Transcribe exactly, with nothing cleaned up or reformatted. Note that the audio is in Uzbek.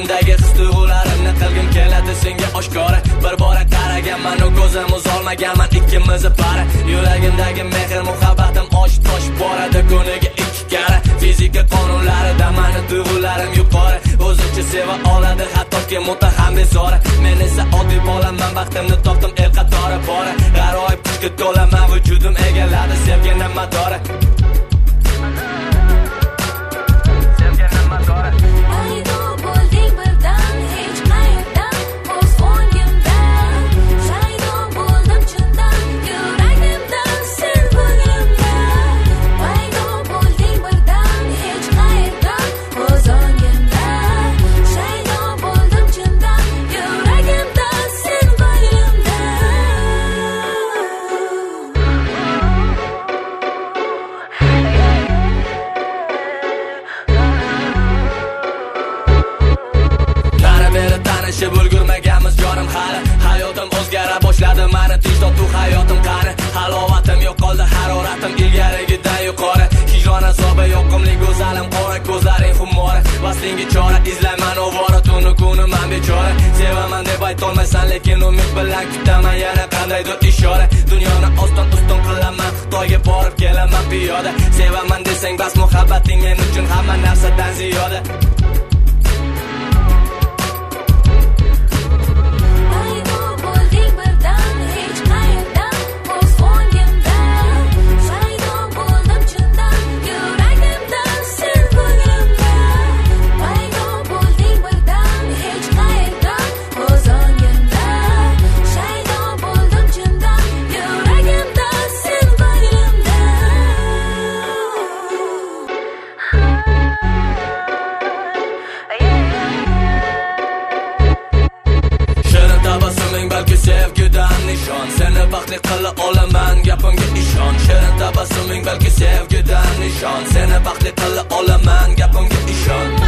yuragimdagi his tuyg'ularimni qilgim keladi senga oshkora. Bir bora qaraganman, u ko'zim uzolmaganman ikkimizni para. Yuragimdagi mehr muhabbatim osh tosh boradi kuniga ikki karra. Fizika qonunlarida meni tuyg'ularim yuqori, o'zicha seva oladi hattoki mutaxam bezori. Men esa oddiy bolaman, baxtimni topdim el qatori bora. G'aroyib kuchga to'laman, vujudim egalladi sevgining motori. Sevgining motori. Paydo bo'lding birdan hech qayerdan, o'z o'ngimdan. Shaydo bo'ldim chindan, yuragimdan, sen ko'nglimdan. Paydo bo'lding birdan hech qayerdan, o'z o'ngimdan. Shaydo bo'ldim chindan, yuragimdan, sen ko'nglimdan. Beri tanishib ulgurmaganmiz jonim hali. Hayotim o'zgara boshladi, meni tinch totuv hayotim qani. Halovatim yo'qoldi, haroratim ilgarigidan yuqori. Hijron azobi yoqimli go'zalim, qora ko'zlaring xumora. Vaslingga chora izlayman ovora, tunu kunim men bechora. Sevaman deb aytolmaysan, lekin umid bilan kutaman yana qandaydir ishora. Dunyoni oston ustun qilaman, Xitoyga borib kelaman piyoda. Sevaman desang bas, muhabbating men uchun hamma narsadan ziyoda. Balki sevgidan nishon, seni baxtli qila olaman, gapimga ishon. Shirin tabassuming balki sevgidan nishon, seni baxtli qila olaman, gapimga ishon.